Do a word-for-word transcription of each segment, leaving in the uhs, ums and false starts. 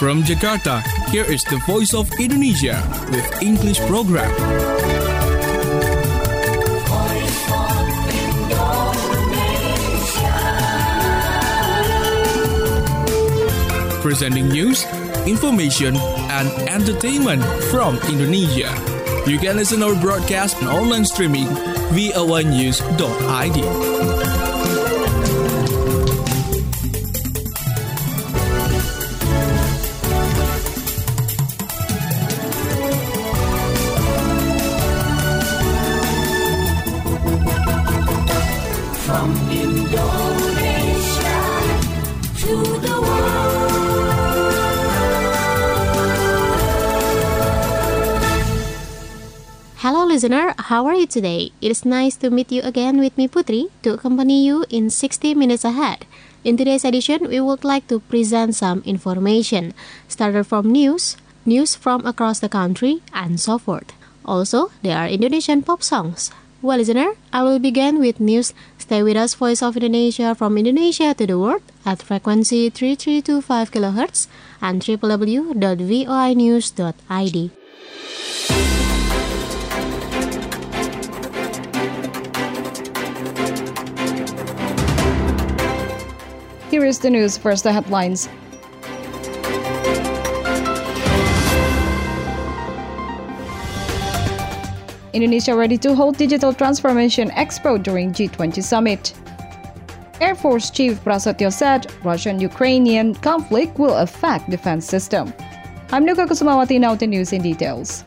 From Jakarta, here is the Voice of Indonesia with English program. Voice of Indonesia. Presenting news, information, and entertainment from Indonesia. You can listen our broadcast and online streaming v o a news dot i d. From Indonesia to the Hello listener, how are you today? It is nice to meet you again with me Putri to accompany you in sixty minutes ahead. In today's edition, we would like to present some information, started from news, news from across the country, and so forth. Also, there are Indonesian pop songs. Well listener, I will begin with news. Stay with us, Voice of Indonesia from Indonesia to the world at frequency three three two five kilohertz and w w w dot voi news dot i d. Here is the news, first the headlines. Indonesia ready to hold Digital Transformation Expo during G twenty Summit. Air Force Chief Prasetyo said Russian-Ukrainian conflict will affect defense system. I'm Nuka Kusumawati, now the news in details.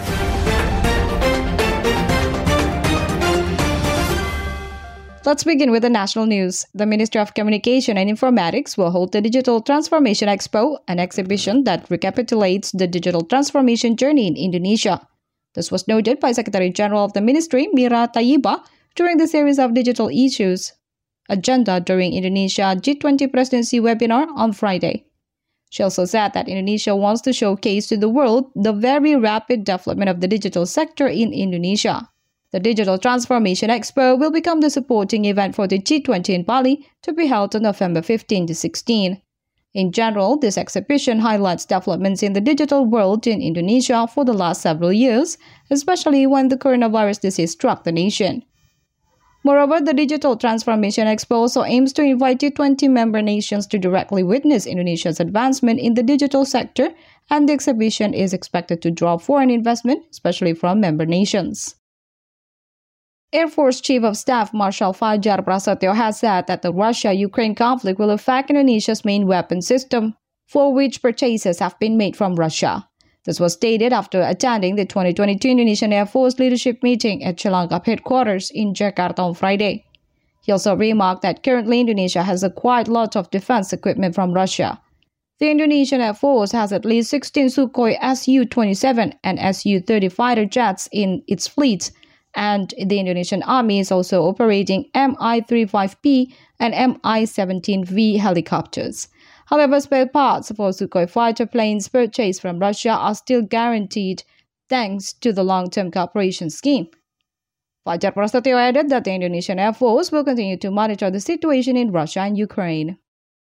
Let's begin with the national news. The Ministry of Communication and Informatics will hold the Digital Transformation Expo, an exhibition that recapitulates the digital transformation journey in Indonesia. This was noted by Secretary General of the Ministry, Mira Tayyiba, during the series of digital issues agenda during Indonesia G twenty presidency webinar on Friday. She also said that Indonesia wants to showcase to the world the very rapid development of the digital sector in Indonesia. The Digital Transformation Expo will become the supporting event for the G twenty in Bali to be held on November fifteenth to sixteenth. In general, this exhibition highlights developments in the digital world in Indonesia for the last several years, especially when the coronavirus disease struck the nation. Moreover, the Digital Transformation Expo also aims to invite G twenty member nations to directly witness Indonesia's advancement in the digital sector, and the exhibition is expected to draw foreign investment, especially from member nations. Air Force Chief of Staff Marshal Fajar Prasetyo has said that the Russia-Ukraine conflict will affect Indonesia's main weapon system, for which purchases have been made from Russia. This was stated after attending the twenty twenty-two Indonesian Air Force leadership meeting at Cilangkap headquarters in Jakarta on Friday. He also remarked that currently Indonesia has acquired lots of defense equipment from Russia. The Indonesian Air Force has at least sixteen Sukhoi S U twenty-seven and S U thirty fighter jets in its fleet, and the Indonesian Army is also operating M I thirty-five P and M I seventeen V helicopters. However, spare parts for Sukhoi fighter planes purchased from Russia are still guaranteed thanks to the long-term cooperation scheme. Fajar Prasetyo added that the Indonesian Air Force will continue to monitor the situation in Russia and Ukraine.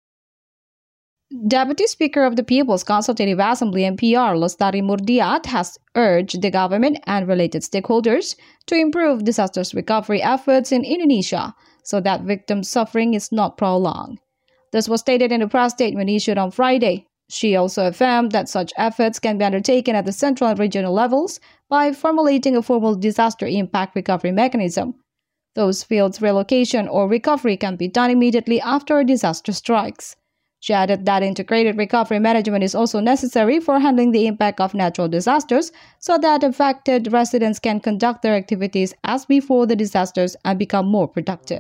Deputy Speaker of the People's Consultative Assembly M P R Lestari Murdiat has urged the government and related stakeholders to improve disaster recovery efforts in Indonesia so that victim suffering is not prolonged. This was stated in a press statement issued on Friday. She also affirmed that such efforts can be undertaken at the central and regional levels by formulating a formal disaster impact recovery mechanism. Those fields' relocation or recovery can be done immediately after a disaster strikes. She added that integrated recovery management is also necessary for handling the impact of natural disasters so that affected residents can conduct their activities as before the disasters and become more productive.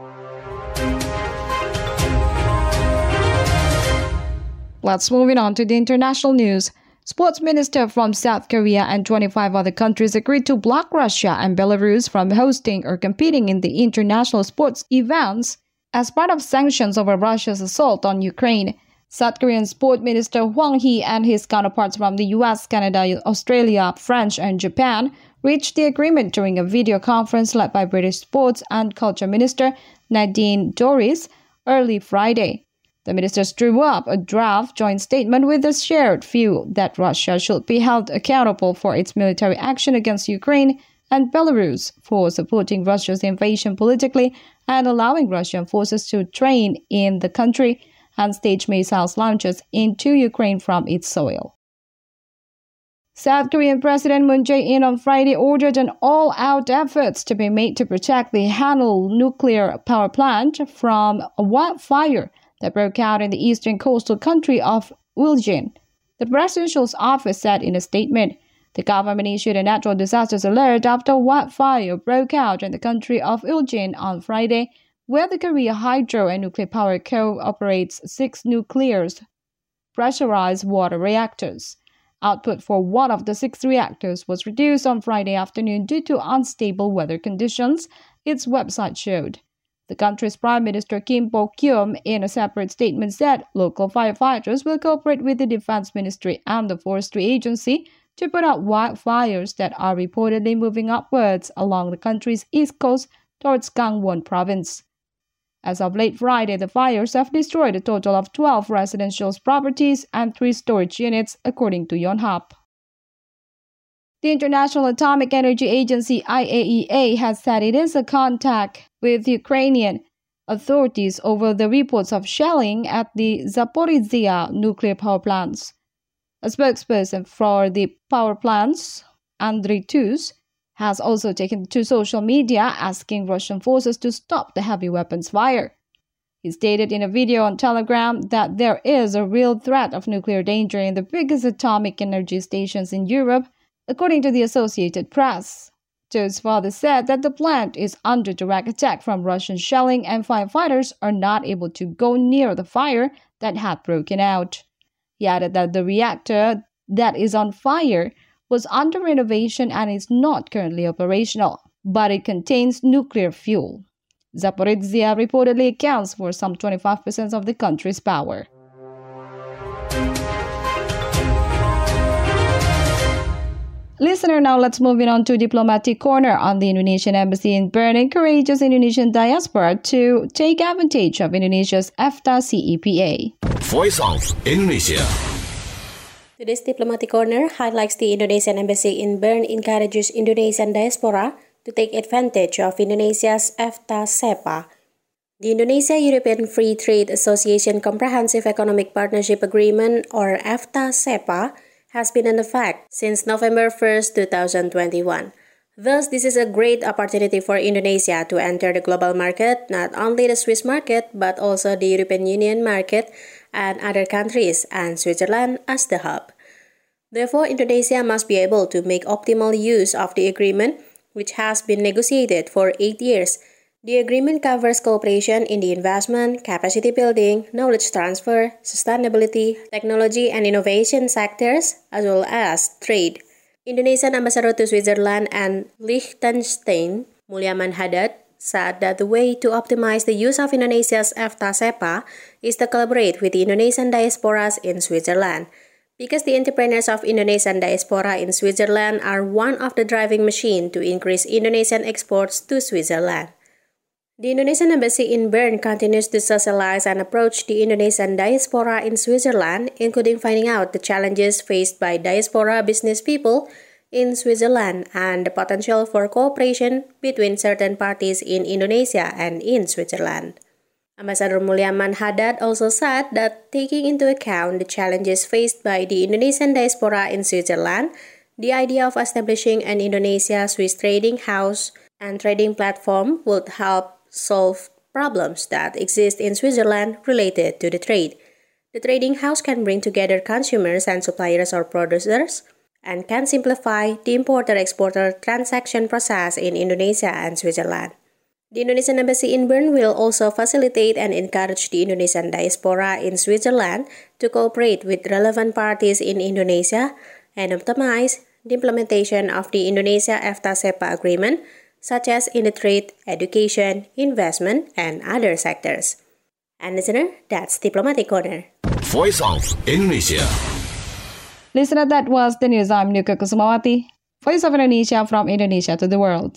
Let's move on to the international news. Sports minister from South Korea and twenty-five other countries agreed to block Russia and Belarus from hosting or competing in the international sports events as part of sanctions over Russia's assault on Ukraine. South Korean Sport Minister Hwang Hee and his counterparts from the U S, Canada, Australia, France, and Japan reached the agreement during a video conference led by British Sports and Culture Minister Nadine Dorries early Friday. The ministers drew up a draft joint statement with the shared view that Russia should be held accountable for its military action against Ukraine and Belarus for supporting Russia's invasion politically and allowing Russian forces to train in the country and stage missile launches into Ukraine from its soil. South Korean President Moon Jae-in on Friday ordered an all-out effort to be made to protect the Hanul nuclear power plant from a wildfire that broke out in the eastern coastal country of Ulsan. The presidential's office said in a statement, the government issued a natural disasters alert after a wildfire broke out in the country of Ulsan on Friday, where the Korea Hydro and Nuclear Power Co. operates six nuclear pressurized water reactors. Output for one of the six reactors was reduced on Friday afternoon due to unstable weather conditions, its website showed. The country's Prime Minister Kim Bok-kyum, in a separate statement, said local firefighters will cooperate with the Defense Ministry and the Forestry Agency to put out wildfires that are reportedly moving upwards along the country's east coast towards Gangwon province. As of late Friday, the fires have destroyed a total of twelve residential properties and three storage units, according to Yonhap. The International Atomic Energy Agency I A E A has said it is in contact with Ukrainian authorities over the reports of shelling at the Zaporizhzhia nuclear power plants. A spokesperson for the power plants, Andriy Tus, has also taken to social media asking Russian forces to stop the heavy weapons fire. He stated in a video on Telegram that there is a real threat of nuclear danger in the biggest atomic energy stations in Europe, according to the Associated Press. Tus further said that the plant is under direct attack from Russian shelling and firefighters are not able to go near the fire that had broken out. He added that the reactor that is on fire was under renovation and is not currently operational, but it contains nuclear fuel. Zaporizhzhia reportedly accounts for some twenty-five percent of the country's power. Listener, now let's move in on to Diplomatic Corner. On the Indonesian Embassy in Bern encourages Indonesian diaspora to take advantage of Indonesia's EFTA C E P A. Voice of Indonesia. Today's Diplomatic Corner highlights the Indonesian Embassy in Bern encourages Indonesian diaspora to take advantage of Indonesia's EFTA C E P A. The Indonesia-European Free Trade Association Comprehensive Economic Partnership Agreement, or EFTA C E P A, has been in effect since November first, two thousand twenty-one. Thus, this is a great opportunity for Indonesia to enter the global market, not only the Swiss market, but also the European Union market and other countries, and Switzerland as the hub. Therefore, Indonesia must be able to make optimal use of the agreement, which has been negotiated for eight years. The agreement covers cooperation in the investment, capacity building, knowledge transfer, sustainability, technology and innovation sectors, as well as trade. Indonesian Ambassador to Switzerland and Liechtenstein, Mulyaman Haddad, said that the way to optimize the use of Indonesia's EFTA C E P A is to collaborate with the Indonesian diasporas in Switzerland, because the entrepreneurs of Indonesian diaspora in Switzerland are one of the driving machines to increase Indonesian exports to Switzerland. The Indonesian Embassy in Bern continues to socialize and approach the Indonesian diaspora in Switzerland, including finding out the challenges faced by diaspora business people in Switzerland and the potential for cooperation between certain parties in Indonesia and in Switzerland. Ambassador Mulyaman Haddad also said that taking into account the challenges faced by the Indonesian diaspora in Switzerland, the idea of establishing an Indonesia-Swiss trading house and trading platform would help solve problems that exist in Switzerland related to the trade. The trading house can bring together consumers and suppliers or producers and can simplify the importer-exporter transaction process in Indonesia and Switzerland. The Indonesian Embassy in Bern will also facilitate and encourage the Indonesian diaspora in Switzerland to cooperate with relevant parties in Indonesia and optimize the implementation of the Indonesia EFTA C E P A agreement, such as in the trade, education, investment, and other sectors. And listener, that's Diplomatic Corner. Voice of Indonesia. Listener, that was the news. I'm Nuka Kusumawati. Voice of Indonesia, from Indonesia to the world.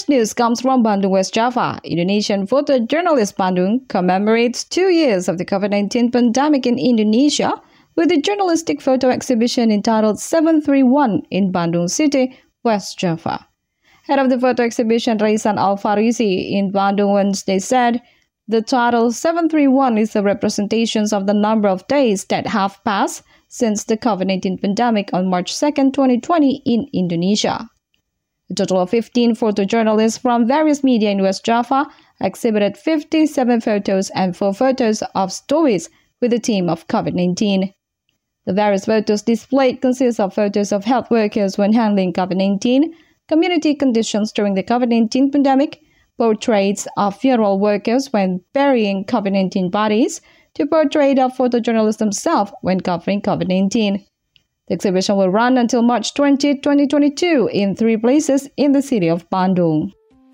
next news comes from Bandung, West Java. Indonesian photojournalist Bandung commemorates two years of the COVID nineteen pandemic in Indonesia with a journalistic photo exhibition entitled seven three one in Bandung City, West Java. Head of the photo exhibition, Raisan Al-Farisi, in Bandung Wednesday said, the title seven three one is a representation of the number of days that have passed since the COVID nineteen pandemic on March second, twenty twenty in Indonesia. A total of fifteen photojournalists from various media in West Java exhibited fifty-seven photos and four photos of stories with the theme of COVID nineteen. The various photos displayed consist of photos of health workers when handling COVID nineteen, community conditions during the COVID nineteen pandemic, portraits of funeral workers when burying COVID nineteen bodies, to portrait of photojournalists themselves when covering COVID nineteen. The exhibition will run until March twentieth, twenty twenty-two in three places in the city of Bandung.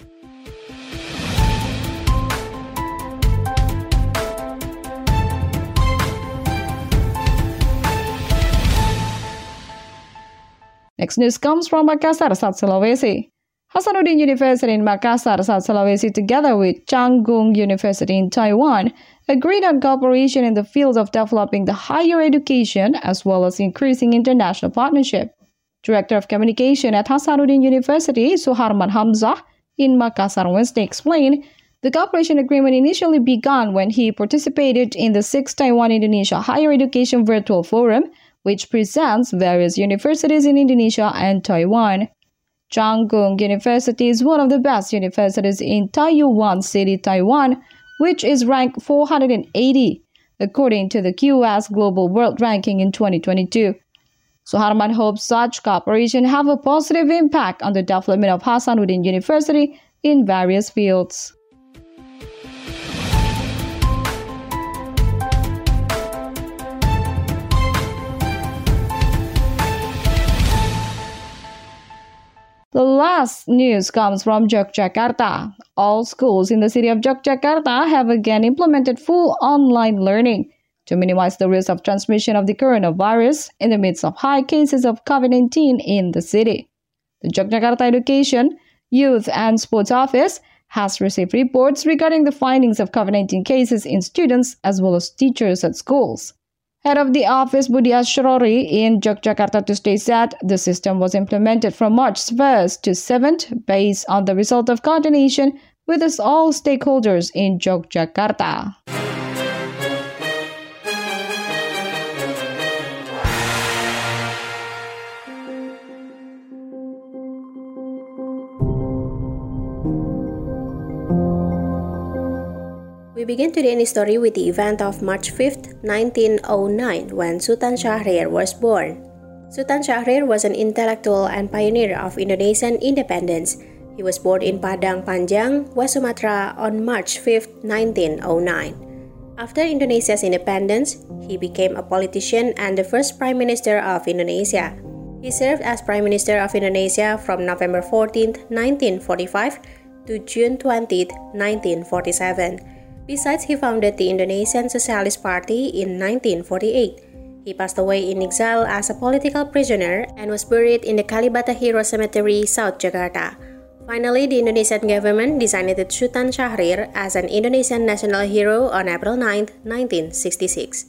Next news comes from Makassar, South Sulawesi. Hasanuddin University in Makassar, South Sulawesi, together with Changgung University in Taiwan, agreed on cooperation in the field of developing the higher education as well as increasing international partnership. Director of Communication at Hasanuddin University, Suharman Hamzah, in Makassar Wednesday explained, the cooperation agreement initially began when he participated in the sixth Taiwan-Indonesia Higher Education Virtual Forum, which presents various universities in Indonesia and Taiwan. Changgung University is one of the best universities in Taiyuan City, Taiwan, which is ranked four hundred eighty, according to the Q S Global World Ranking in twenty twenty-two. Suharman hopes such cooperation have a positive impact on the development of Hasanuddin University in various fields. The last news comes from Yogyakarta. All schools in the city of Yogyakarta have again implemented full online learning to minimize the risk of transmission of the coronavirus in the midst of high cases of COVID nineteen in the city. The Yogyakarta Education, Youth and Sports Office has received reports regarding the findings of COVID nineteen cases in students as well as teachers at schools. Head of the office, Budi Ashrori, in Yogyakarta Tuesday said the system was implemented from March first to seventh based on the result of coordination with us all stakeholders in Yogyakarta. We begin today's story with the event of March fifth, nineteen oh nine, when Sultan Syahrir was born. Sultan Syahrir was an intellectual and pioneer of Indonesian independence. He was born in Padang Panjang, West Sumatra on March fifth, nineteen oh nine. After Indonesia's independence, he became a politician and the first Prime Minister of Indonesia. He served as Prime Minister of Indonesia from November fourteenth, nineteen forty-five to June twentieth, nineteen forty-seven. Besides, he founded the Indonesian Socialist Party in nineteen forty-eight. He passed away in exile as a political prisoner and was buried in the Kalibata Hero Cemetery, South Jakarta. Finally, the Indonesian government designated Sultan Syahrir as an Indonesian national hero on April ninth, nineteen sixty-six.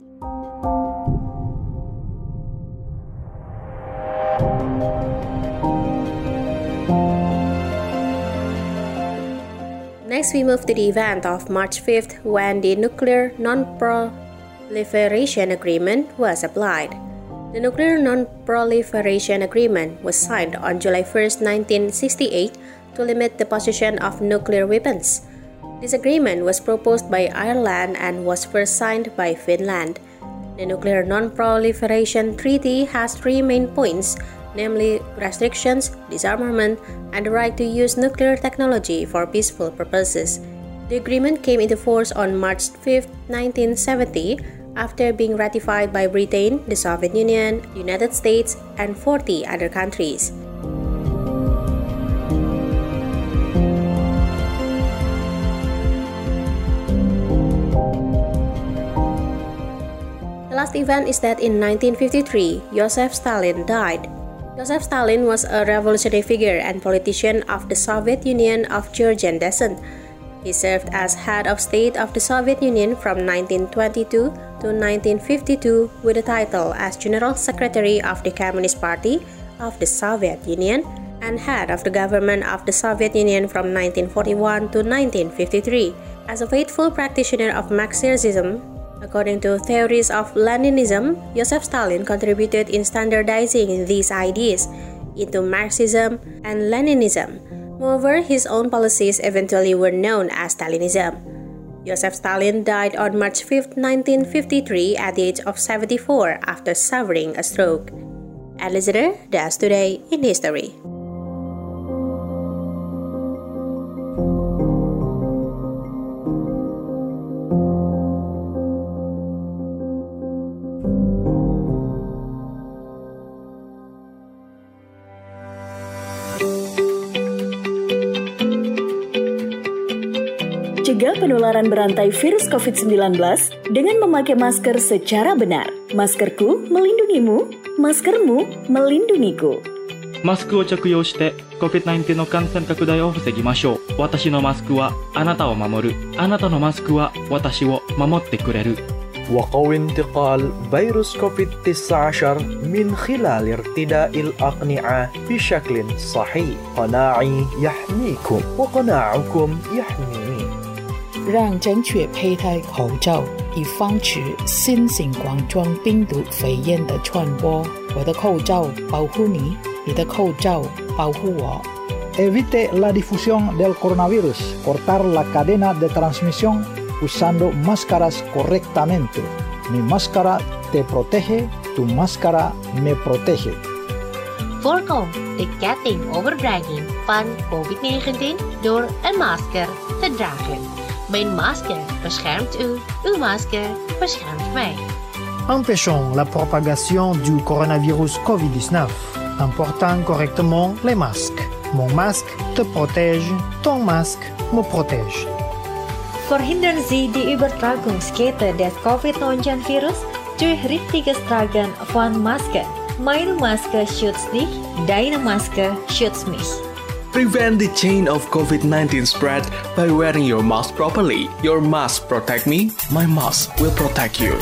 Next, we move to the event of March fifth when the Nuclear Non-Proliferation Agreement was applied. The Nuclear Non-Proliferation Agreement was signed on July first, nineteen sixty-eight to limit the possession of nuclear weapons. This agreement was proposed by Ireland and was first signed by Finland. The Nuclear Non-Proliferation Treaty has three main points, namely restrictions, disarmament, and the right to use nuclear technology for peaceful purposes. The agreement came into force on March fifth, nineteen seventy, after being ratified by Britain, the Soviet Union, the United States, and forty other countries. The last event is that in nineteen fifty-three, Joseph Stalin died. Joseph Stalin was a revolutionary figure and politician of the Soviet Union of Georgian descent. He served as head of state of the Soviet Union from nineteen twenty-two to nineteen fifty-two with the title as General Secretary of the Communist Party of the Soviet Union and head of the government of the Soviet Union from nineteen forty-one to nineteen fifty-three. As a faithful practitioner of Marxism, according to theories of Leninism, Joseph Stalin contributed in standardizing these ideas into Marxism and Leninism. Moreover, his own policies eventually were known as Stalinism. Joseph Stalin died on March fifth, nineteen fifty-three at the age of seventy-four after suffering a stroke. And listener, that's today in history. Cegah penularan berantai virus covid sembilan belas dengan memakai masker secara benar. Maskerku melindungimu, maskermu melindungiku. マスクを着用して コビッドナインティーン の感染拡大を防ぎましょう。私のマスクはあなたを守る。あなたのマスクは私を守ってくれる。 وقوي انتقال فيروس كوفيد تسعة عشر من خلال ارتداء الأقنعة بشكل صحيح. قناعي يحميكم وقناعكم يحميني. 让正确佩戴口罩，以防止新型冠状病毒肺炎的传播。我的口罩保护你，你的口罩保护我。 Evite la difusión del coronavirus. Cortar la cadena de transmisión usando máscaras correctamente. Mi máscara te protege, tu máscara me protege. Voorkom de ketting overbrenging van covid negentien door een masker te dragen. Mijn masker beschermt u, uw masker beschermt mij. Empêchons la propagation du coronavirus covid dix-neuf en portant correctement les masques. Mon masque te protège, ton masque me protège. Verhindern Sie die Übertragungskette des covid neunzehn virus durch richtiges Tragen von Masken. Meine Maske schützt dich, deine Maske schützt mich. Prevent the chain of covid nineteen spread by wearing your mask properly. Your mask protect me, my mask will protect you.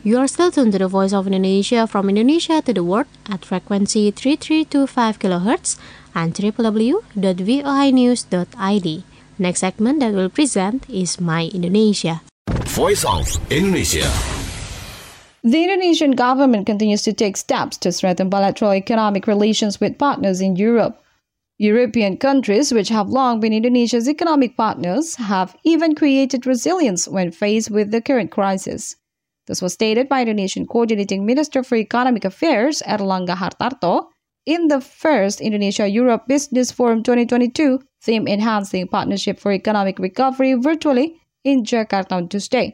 You are still tuned to the Voice of Indonesia from Indonesia to the world at frequency three three two five kilohertz and w w w dot voi news dot i d. Next segment that we'll present is My Indonesia. Voice of Indonesia. The Indonesian government continues to take steps to strengthen bilateral economic relations with partners in Europe. European countries, which have long been Indonesia's economic partners, have even created resilience when faced with the current crisis. This was stated by Indonesian Coordinating Minister for Economic Affairs, Airlangga Hartarto, in the first Indonesia-Europe Business Forum twenty twenty-two, theme Enhancing Partnership for Economic Recovery virtually in Jakarta on Tuesday.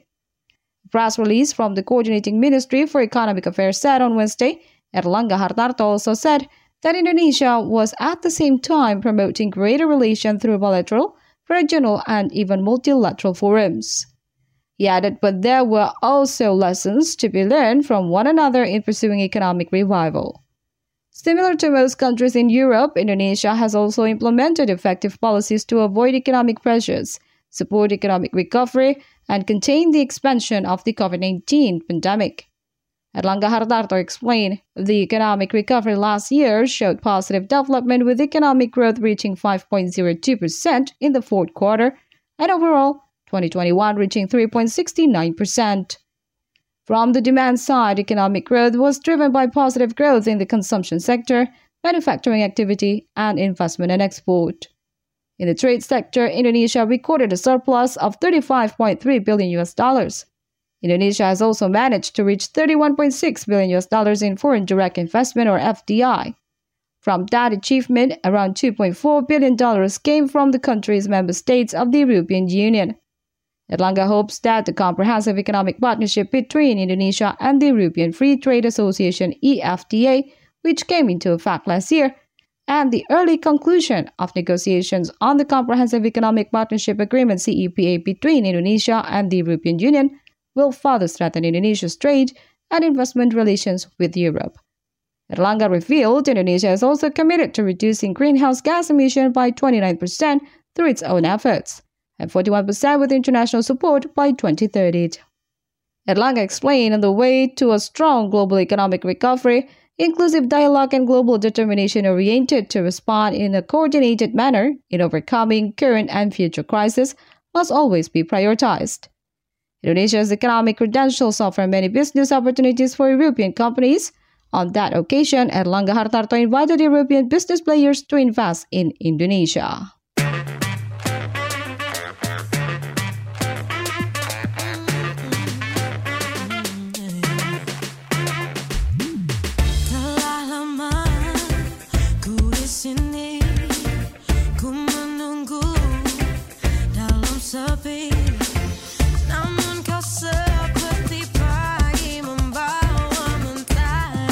A press release from the Coordinating Ministry for Economic Affairs said on Wednesday, Airlangga Hartarto also said that Indonesia was at the same time promoting greater relations through bilateral, regional, and even multilateral forums. He added, but there were also lessons to be learned from one another in pursuing economic revival. Similar to most countries in Europe, Indonesia has also implemented effective policies to avoid economic pressures, support economic recovery, and contain the expansion of the COVID nineteen pandemic. Airlangga Hartarto explained, the economic recovery last year showed positive development with economic growth reaching five point zero two percent in the fourth quarter, and overall, twenty twenty-one reaching three point six nine percent. From the demand side, economic growth was driven by positive growth in the consumption sector, manufacturing activity, and investment and export. In the trade sector, Indonesia recorded a surplus of thirty-five point three billion U S dollars. Indonesia has also managed to reach thirty-one point six billion U S dollars in foreign direct investment or F D I. From that achievement, around two point four billion dollars came from the country's member states of the European Union. Airlangga hopes that the comprehensive economic partnership between Indonesia and the European Free Trade Association E F T A, which came into effect last year, and the early conclusion of negotiations on the Comprehensive Economic Partnership Agreement C E P A between Indonesia and the European Union will further strengthen Indonesia's trade and investment relations with Europe. Airlangga revealed Indonesia is also committed to reducing greenhouse gas emissions by twenty-nine percent through its own efforts, and forty-one percent with international support by twenty thirty. Airlangga explained on the way to a strong global economic recovery, inclusive dialogue and global determination oriented to respond in a coordinated manner in overcoming current and future crises must always be prioritized. Indonesia's economic credentials offer many business opportunities for European companies. On that occasion, Airlangga Hartarto invited European business players to invest in Indonesia.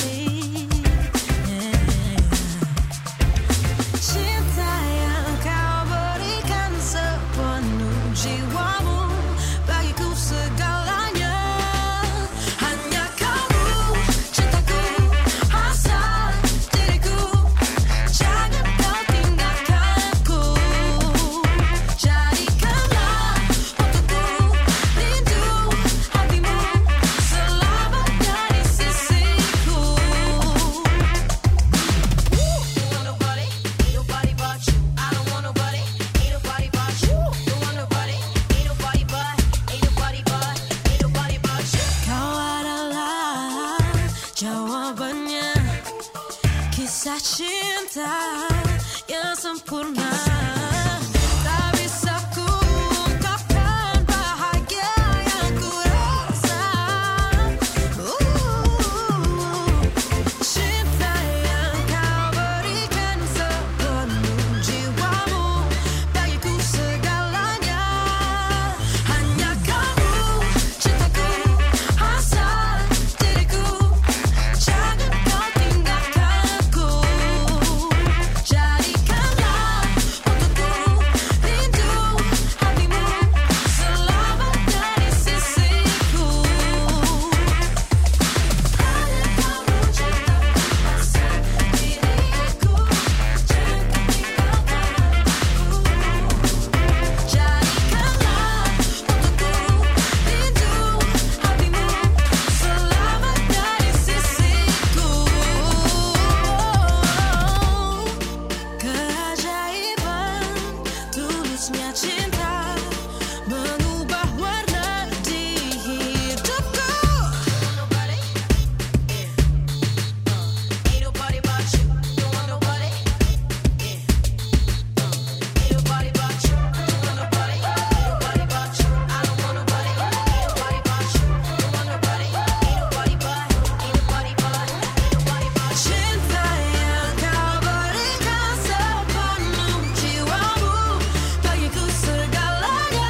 Cinta yang kau Panasnya cinta mengubah warna di hidupku. Ain't nobody but you, don't want nobody. Ain't nobody but you, don't want nobody. Ain't nobody but you, I don't want nobody. Ain't nobody but you, don't want nobody. Ain't nobody but, ain't nobody but, ain't nobody but. Cinta yang kau berikan sepenuh jiwamu, bagiku segalanya.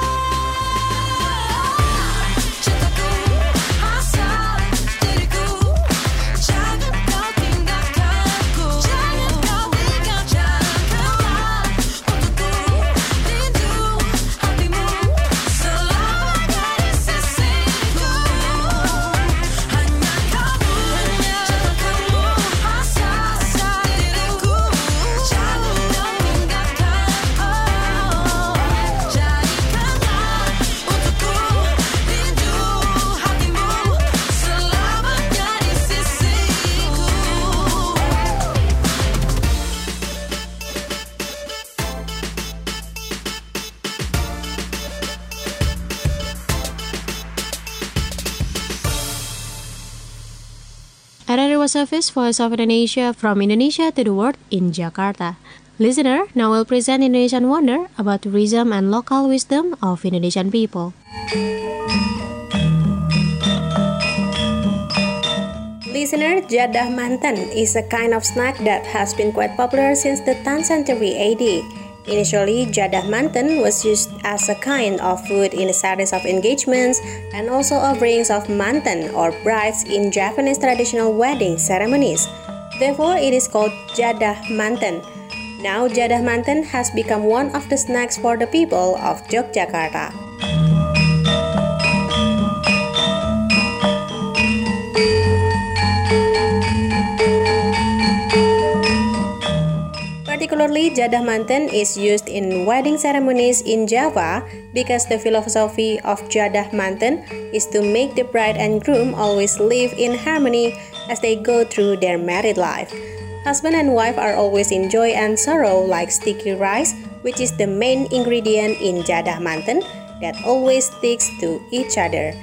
Cintaku, asal diriku, jangan kau tinggalkanku. Jangan kau tinggalkan untukku, rindu hatimu selamanya di sisiku. Hanya kamu, cintaku, asal diriku, jangan kau tinggalkan. Jadikanlah untukku, rindu hatimu selamanya di sisiku. R R I was Service, Voice of Indonesia, from Indonesia to the world in Jakarta. Listener, now we'll present Indonesian Wonder about tourism and local wisdom of Indonesian people. Listener, jadah manten is a kind of snack that has been quite popular since the tenth century A D. Initially, jadah manten was used as a kind of food in a series of engagements and also offerings of manten or brides in Japanese traditional wedding ceremonies. Therefore, it is called jadah manten. Now, jadah manten has become one of the snacks for the people of Yogyakarta. Particularly, jadah manten is used in wedding ceremonies in Java because the philosophy of jadah manten is to make the bride and groom always live in harmony as they go through their married life. Husband and wife are always in joy and sorrow like sticky rice, which is the main ingredient in jadah manten that always sticks to each other.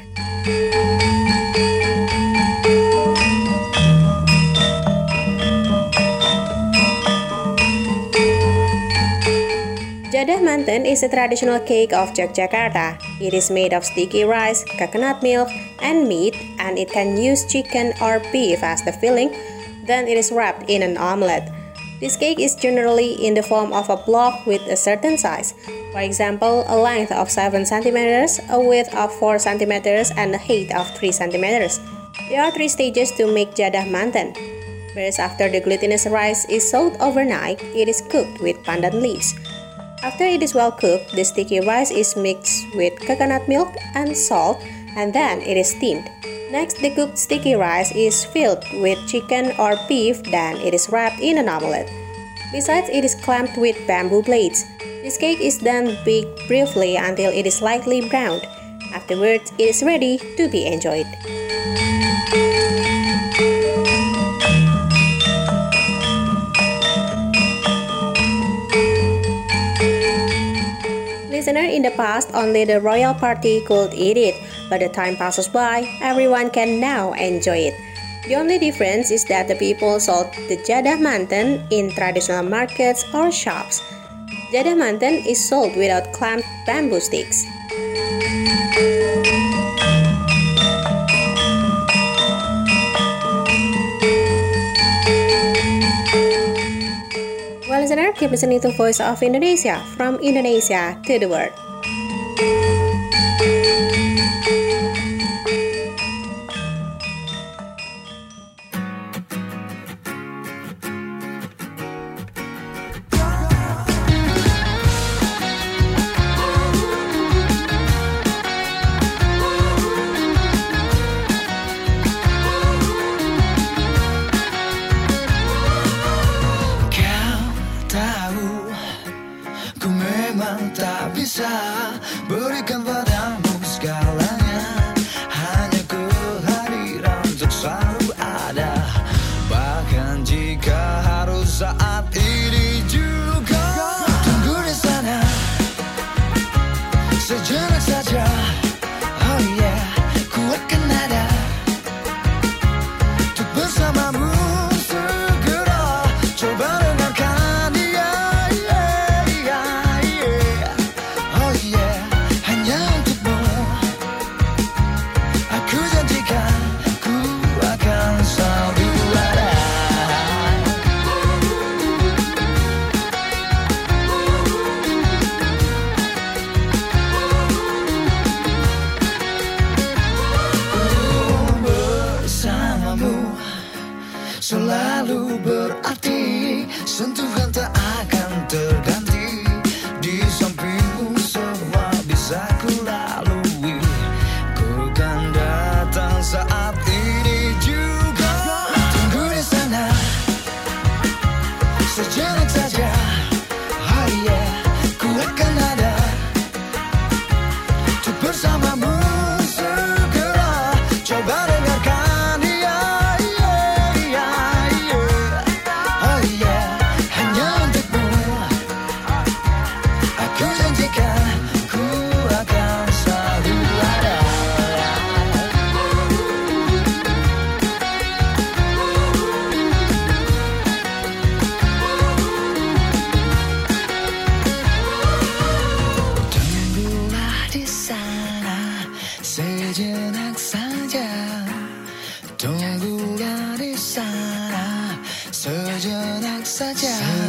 Jadah manten is a traditional cake of Yogyakarta. It is made of sticky rice, coconut milk, and meat, and it can use chicken or beef as the filling. Then it is wrapped in an omelette. This cake is generally in the form of a block with a certain size. For example, a length of seven centimeters, a width of four centimeters, and a height of three centimeters. There are three stages to make jadah manten. First, after the glutinous rice is soaked overnight, it is cooked with pandan leaves. After it is well cooked, the sticky rice is mixed with coconut milk and salt, and then it is steamed. Next, the cooked sticky rice is filled with chicken or beef, then it is wrapped in an omelette. Besides, it is clamped with bamboo blades. This cake is then baked briefly until it is lightly browned. Afterwards, it is ready to be enjoyed. Listener, in the past, only the royal party could eat it, but the time passes by, everyone can now enjoy it. The only difference is that the people sold the jadah manten in traditional markets or shops. Jadah manten is sold without clamped bamboo sticks. Well, listener, keep listening to Voice of Indonesia, from Indonesia to the world. Berikan padamu segalanya, hanya kehadiran untuk selalu ada. Bahkan jika harus saat ini juga, tunggu di sana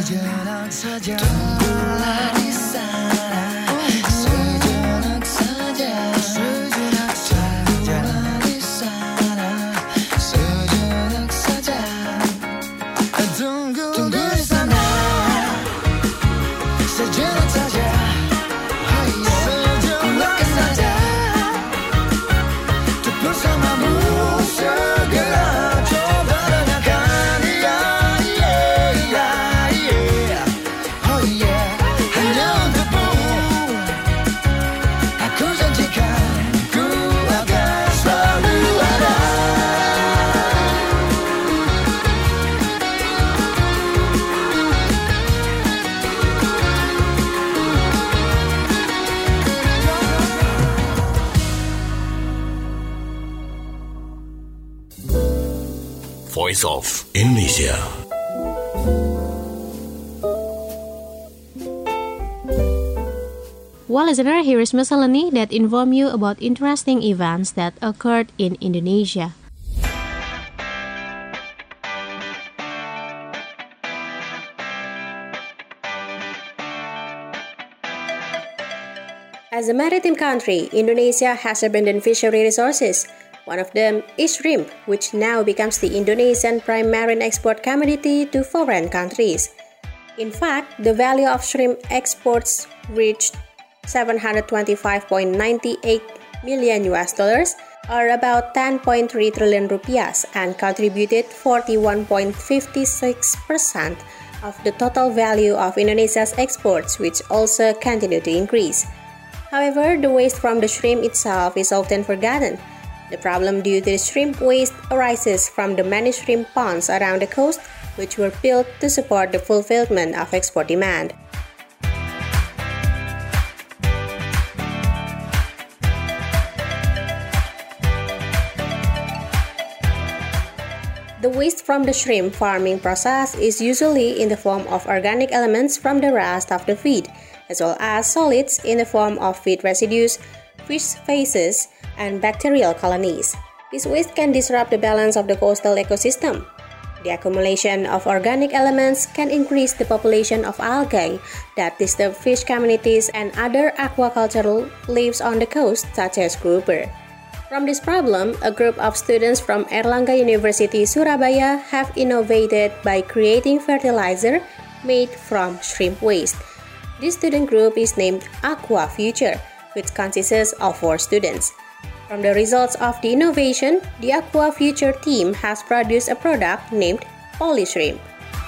sejenak saja tunggulah di sana. Sejenak saja, sejenak saja di sana. Sejenak saja, tunggu di sana. Sejenak saja, oh yeah. Sejenak saja, untuk bersamamu segera coba dengarkan, yeah, yeah, yeah, yeah. Oh yeah, hanya untukmu aku janjikan ku akan selalu ada. Voice of Indonesia. Well, listener, here is miscellany that inform you about interesting events that occurred in Indonesia. As a maritime country, Indonesia has abundant fishery resources. One of them is shrimp, which now becomes the Indonesian prime marine export commodity to foreign countries. In fact, the value of shrimp exports reached seven hundred twenty-five point nine eight million U S dollars, or about ten point three trillion rupiahs, and contributed forty-one point five six percent of the total value of Indonesia's exports, which also continue to increase. However, the waste from the shrimp itself is often forgotten. The problem due to the shrimp waste arises from the many shrimp ponds around the coast, which were built to support the fulfillment of export demand. The waste from the shrimp farming process is usually in the form of organic elements from the rest of the feed, as well as solids in the form of feed residues, fish feces, and bacterial colonies. This waste can disrupt the balance of the coastal ecosystem. The accumulation of organic elements can increase the population of algae that disturb fish communities and other aquacultural lives on the coast, such as grouper. From this problem, a group of students from Airlangga University, Surabaya have innovated by creating fertilizer made from shrimp waste. This student group is named Aqua Future, which consists of four students. From the results of the innovation, the Aqua Future team has produced a product named Polyshrimp.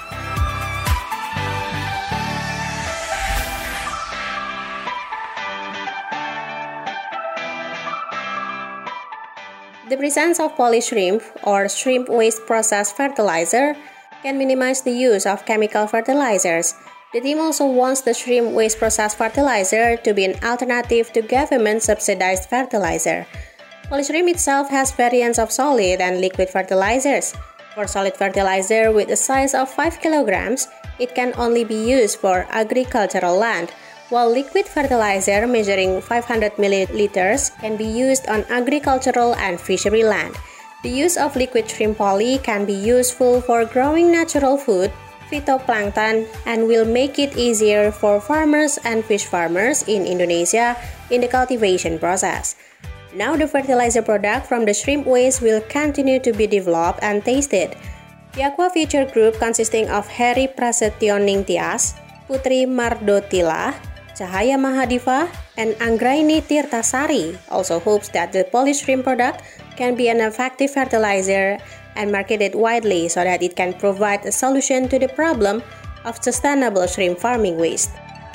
The presence of polyshrimp or shrimp waste process fertilizer can minimize the use of chemical fertilizers. The team also wants the shrimp waste process fertilizer to be an alternative to government-subsidized fertilizer. Polyshrimp itself has variants of solid and liquid fertilizers. For solid fertilizer with a size of five kilograms, it can only be used for agricultural land, while liquid fertilizer measuring five hundred milliliters can be used on agricultural and fishery land. The use of liquid shrimp poly can be useful for growing natural food, phytoplankton, and will make it easier for farmers and fish farmers in Indonesia in the cultivation process. Now the fertilizer product from the shrimp waste will continue to be developed and tasted. The Aqua Future Group, consisting of Heri Prasetyo Ningtyas, Putri Mardotila, Cahaya Mahadiva, and Anggraini Tirtasari, also hopes that the polyshrimp product can be an effective fertilizer and marketed widely so that it can provide a solution to the problem of sustainable shrimp farming waste.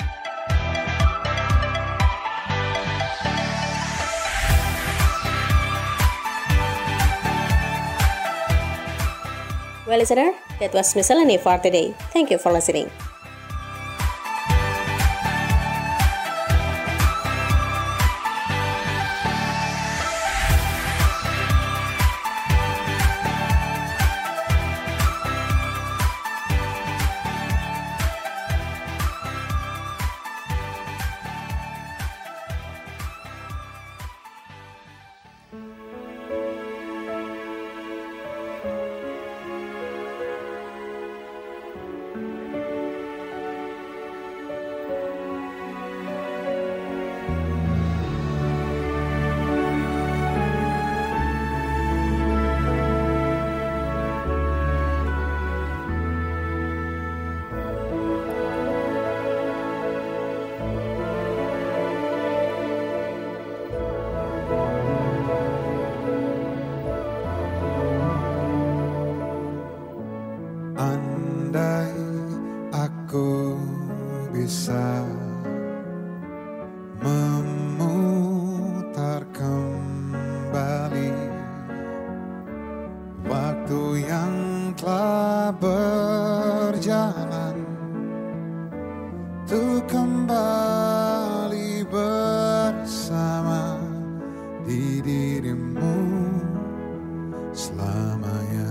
Well, listener, that was miscellany for today. Thank you for listening. memutar kembali waktu yang telah berjalan untuk kembali bersama di dirimu selamanya.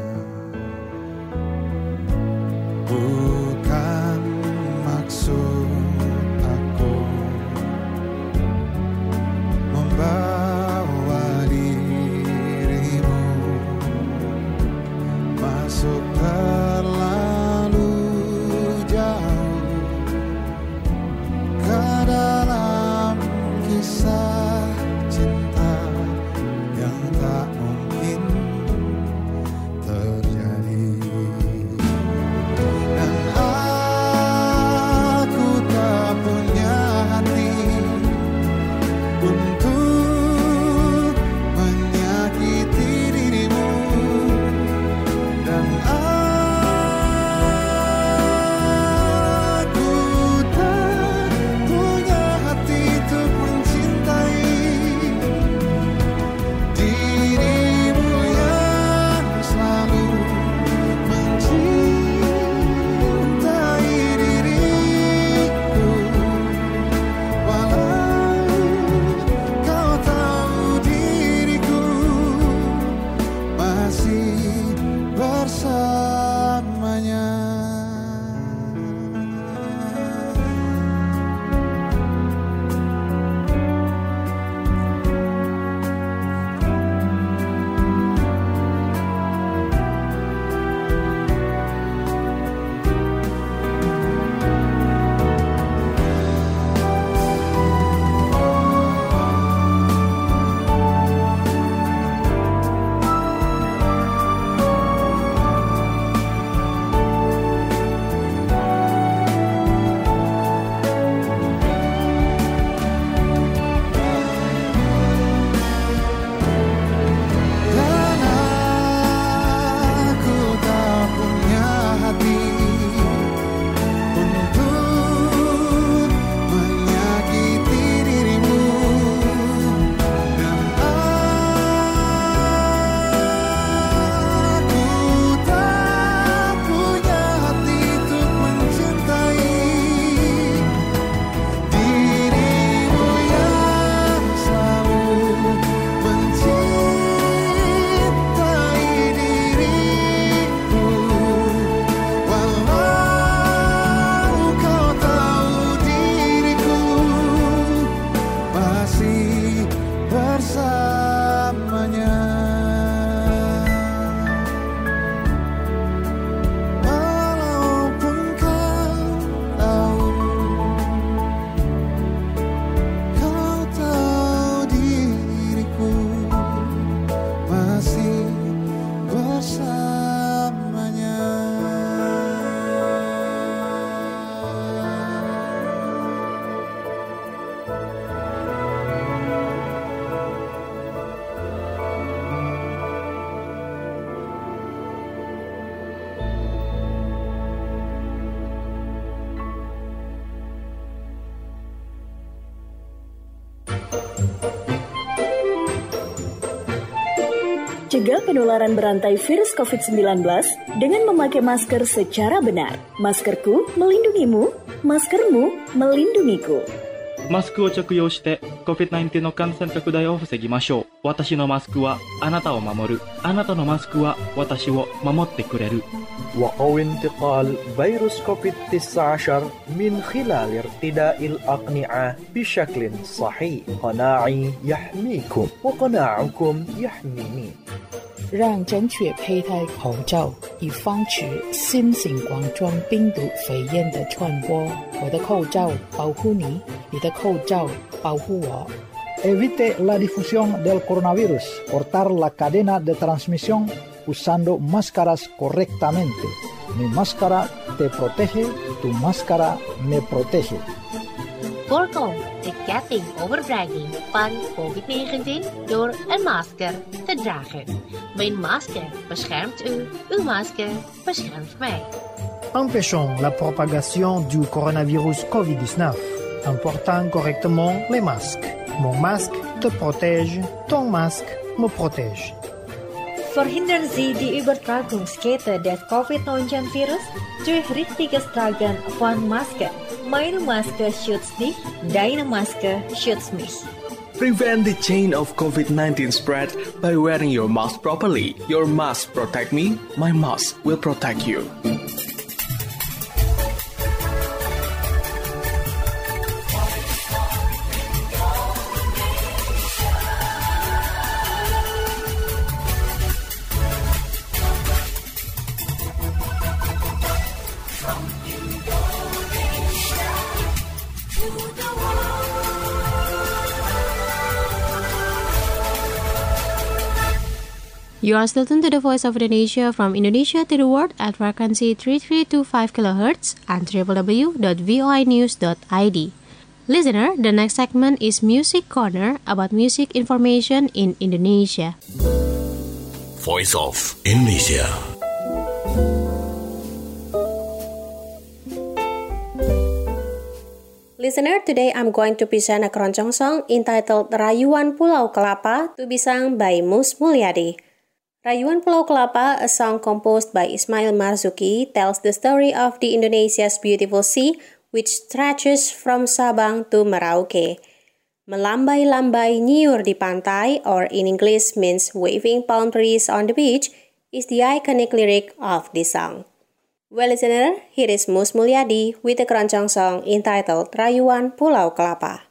Bukan maksud aku membawa dirimu masuk terlalu jauh ke dalam kisah cinta yang tak mungkin terjadi. Dan aku tak punya hati untuk menyakiti dirimu. Dan aku tak punya hati untuk mencintai dirimu yang selalu mencintai diriku. Walau kau tahu diriku masih bersamanya. Dan aku tak punya hati untuk menyakiti dirimu. Dan aku tak punya hati untuk mencintai dirimu yang selalu mencintai diriku. Walau kau tahu diriku masih bersamanya. Walaupun kau tahu, kau tahu diriku masih bersamanya. Cegah penularan berantai virus covid sembilan belas dengan memakai masker secara benar. Maskerku melindungimu, maskermu melindungiku. マスクを着用して コビッドナインティーン の感染拡大を防ぎましょう。私のマスクはあなたを守る。あなたのマスクは私を守ってくれる。 وقوي انتقال فيروس كوفيد تسعة عشر من خلال ارتداء الأقنعة بشكل صحيح. قناعي يحميكم وقناعكم يحميني. 让正确佩戴口罩，以防止新型冠状病毒肺炎的传播。我的口罩保护你，你的口罩保护我。 Evite la difusión del coronavirus. Cortar la cadena de transmisión usando máscaras correctamente. Mi máscara te protege, tu máscara me protege. Voorkom de ketting overdraging van covid negentien door een masker te dragen. Mijn masker beschermt u, uw masker beschermt mij. Empêchons la propagation du coronavirus covid dix-neuf en portant correctement les masques. Mon masque te protège, ton masque me protège. Verhindern Sie die Übertragungskette des Covid neunzehn Virus durch richtiges Tragen von Masken. Meine Maske schützt dich, deine Maske schützt mich. Prevent the chain of COVID nineteen spread by wearing your mask properly. Your mask protect me, my mask will protect you. You are still tuned to the Voice of Indonesia from Indonesia to the world at frequency three three two five kilohertz and w w w dot voi news dot i d. Listener, the next segment is Music Corner about music information in Indonesia. Voice of Indonesia. Listener, today I'm going to present a keroncong song entitled Rayuan Pulau Kelapa to be sung by Mus Mulyadi. Rayuan Pulau Kelapa, a song composed by Ismail Marzuki, tells the story of the Indonesia's beautiful sea, which stretches from Sabang to Merauke. Melambai-lambai nyiur di pantai, or in English means waving palm trees on the beach, is the iconic lyric of this song. Well, listener, here is Mus Mulyadi with a keroncong song entitled Rayuan Pulau Kelapa.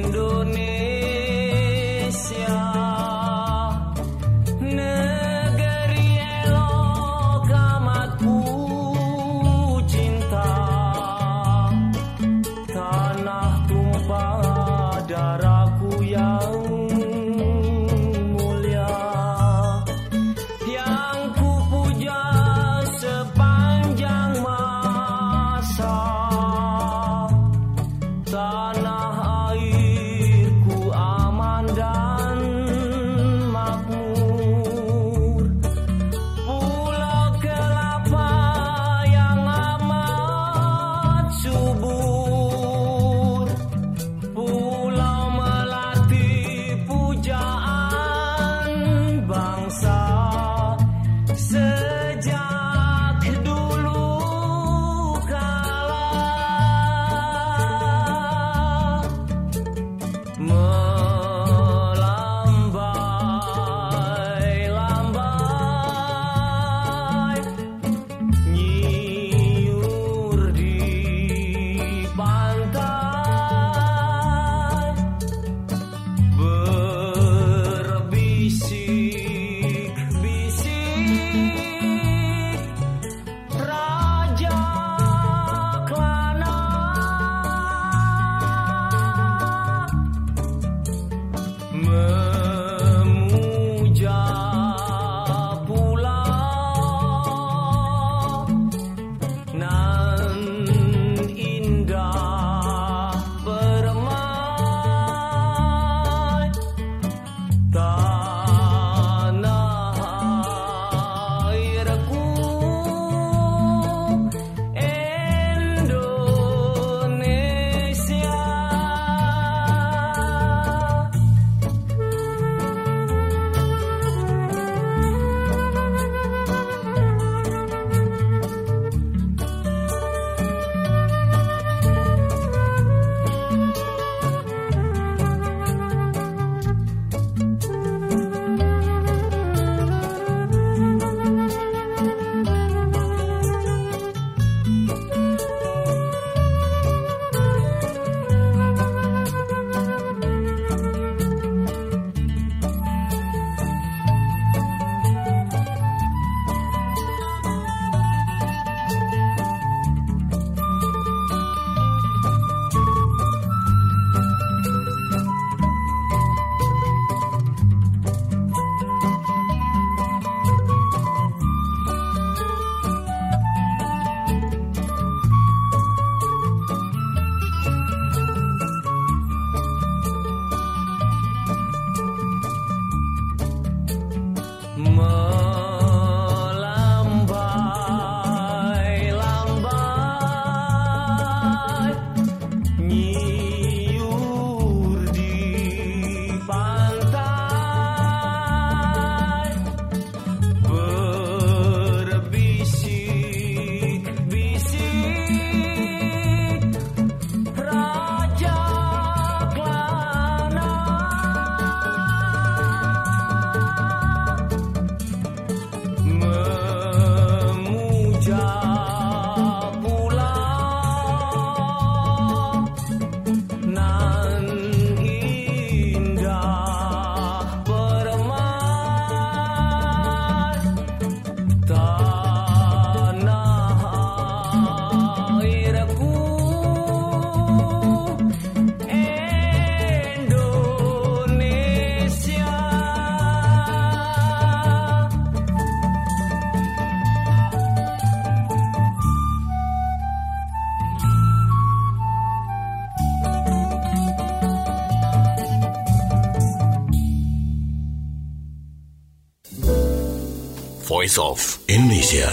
Negara Voice of Indonesia.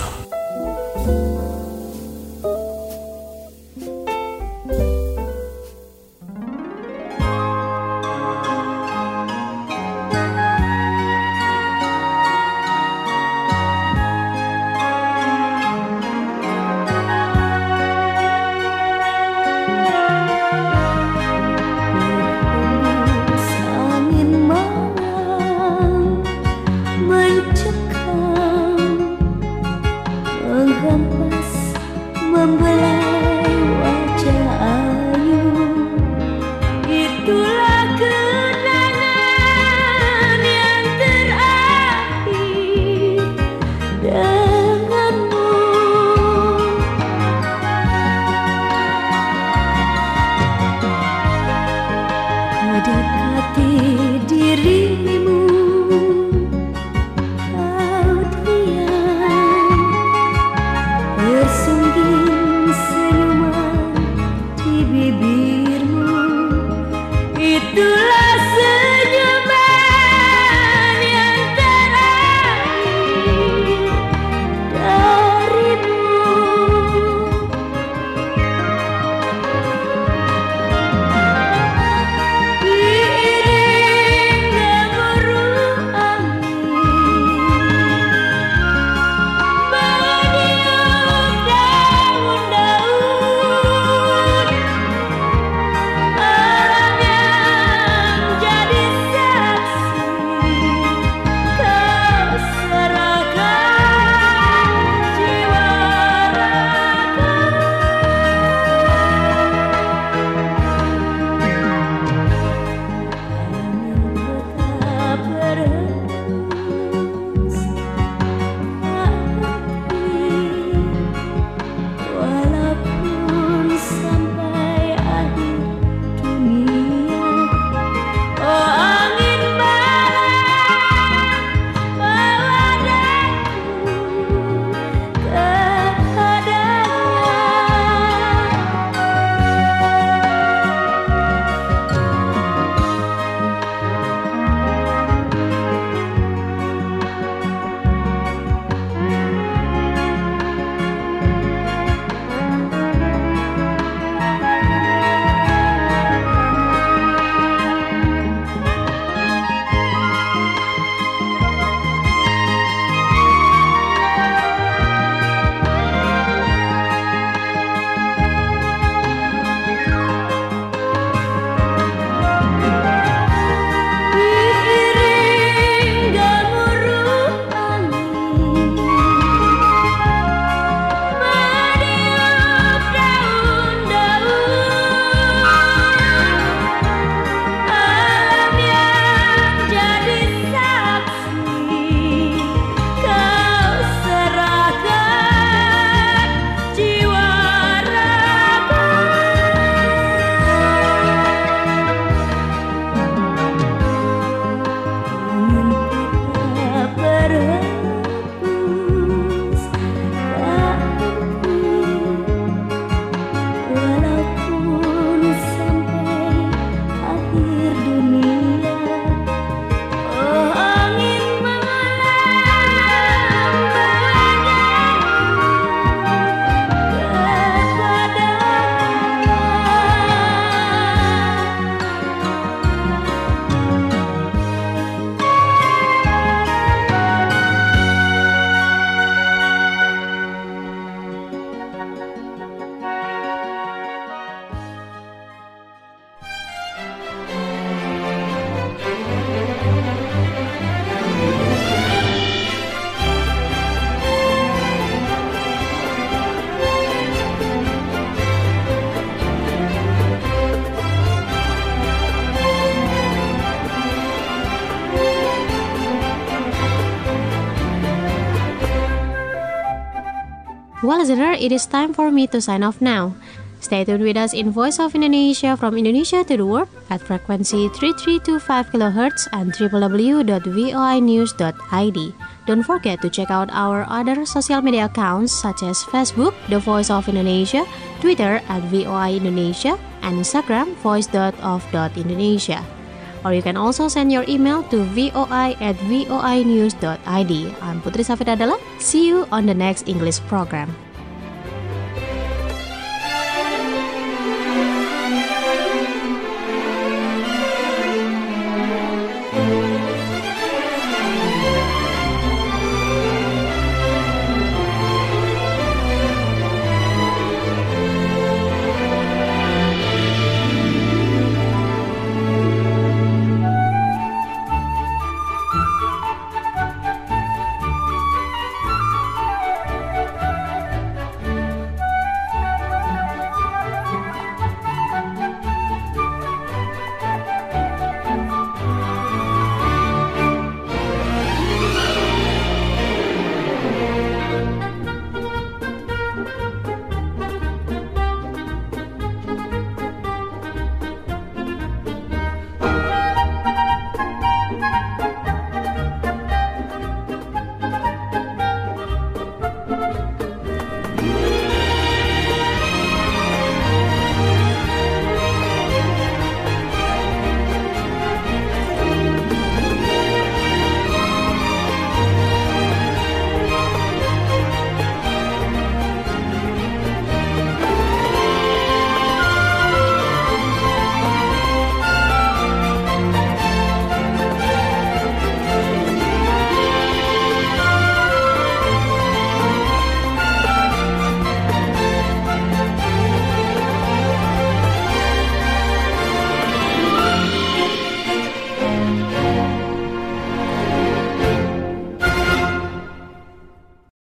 Well, listener, it is time for me to sign off now. Stay tuned with us in Voice of Indonesia from Indonesia to the world at frequency three three two five kilohertz and w w w dot voi news dot i d. Don't forget to check out our other social media accounts such as Facebook, The Voice of Indonesia, Twitter at V O I Indonesia, and Instagram, voice dot of dot indonesia. Or you can also send your email to voi at voinews dot id. I'm Putri Safidadala. See you on the next English program.